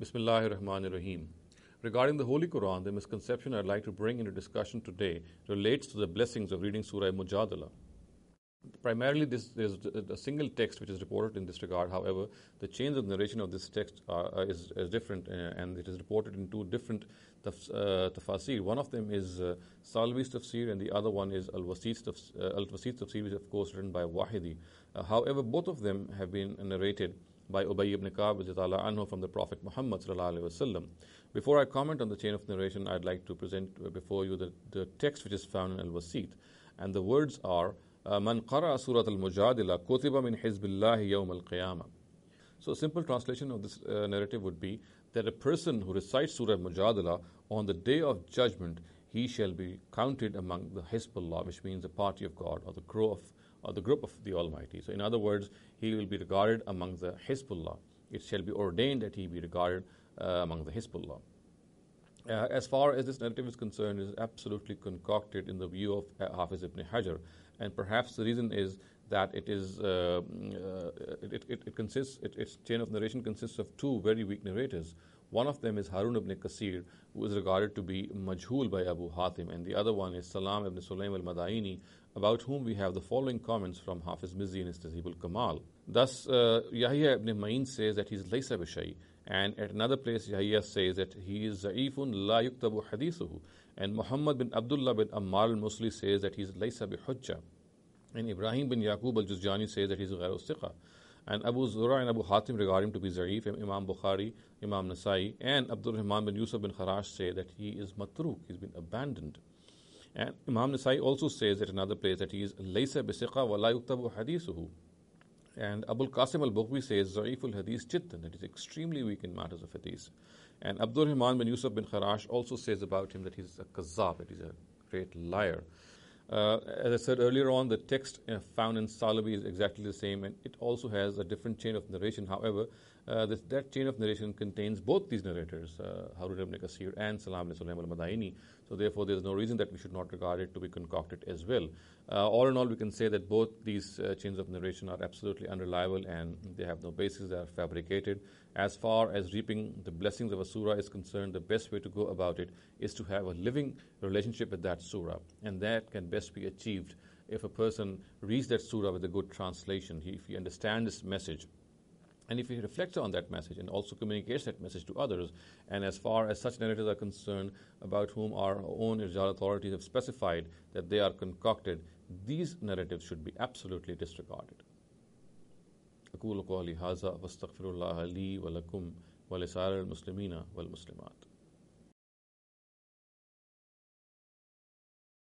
Bismillahir Rahmanir Rahim. Regarding the Holy Quran, the misconception I'd like to bring into discussion today relates to the blessings of reading Surah Mujadala. Primarily, there's a single text which is reported in this regard. However, the chains of narration of this text is different, and it is reported in two different tafsir. One of them is Salvi's tafsir, and the other one is Al-Wasit's tafsir, which is of course written by Wahidi. However, both of them have been narrated by Ubay ibn Ka'b anhu from the Prophet Muhammad sallallahu alaihi wasallam. Before I comment on the chain of narration, I'd like to present before you the text which is found in Al-Wasit, and the words are Man qara surat al-Mujadila kutiba min hizbillahi yawm al-qiyamah. So a simple translation of this narrative would be that a person who recites Surah Mujadala on the day of judgment, he shall be counted among the Hizbullah, which means the party of God or the group of the Almighty. So in other words, he will be regarded among the Hizbullah. It shall be ordained that he be regarded among the Hizbullah. As far as this narrative is concerned, it is absolutely concocted in the view of Hafiz ibn Hajar, and perhaps the reason is that its chain of narration consists of two very weak narrators. One of them is Harun ibn Kasir, who is regarded to be majhul by Abu Hatim, and the other one is Salam ibn Sulaym al-Madaini, about whom we have the following comments from Hafiz Mizzi in his Tahzib al-Kamal. Thus, Yahya ibn Ma'in says that he is laysa bishai, and at another place Yahya says that he is za'ifun la yuktabu hadithuhu, and Muhammad bin Abdullah bin Ammar al-Musli says that he is laysa bihujja, and Ibrahim bin Yaqub al-Juzjani says that he is ghayru thiqa, and Abu Zura and Abu Hatim regard him to be za'if. Imam Bukhari, Imam Nasai, and Abdul Rahman bin Yusuf bin Kharash say that he is matruk, he's been abandoned. And Imam Nasai also says at another place that he is laysa bisiqa wa la yuktabu hadithuhu. And Abul Qasim al-Bukhari says za'iful hadith jiddan, that is extremely weak in matters of hadith. And Abdul Rahman bin Yusuf bin Kharash also says about him that he is a kazzab, that he is a great liar. As I said earlier on, the text found in Salabi is exactly the same, and it also has a different chain of narration. However, that chain of narration contains both these narrators, Harun ibn Kasir and Salam ibn Sulaym al-Madaini. So therefore, there is no reason that we should not regard it to be concocted as well. All in all, we can say that both these chains of narration are absolutely unreliable and they have no basis, they are fabricated. As far as reaping the blessings of a surah is concerned, the best way to go about it is to have a living relationship with that surah, and that can best be achieved if a person reads that surah with a good translation, if he understands its message, and if he reflects on that message and also communicates that message to others. And as far as such narratives are concerned, about whom our own Irjal authorities have specified that they are concocted, these narratives should be absolutely disregarded. أقول قولي هذا واستغفر الله لي ولكم ولسائر المسلمين والمسلمات.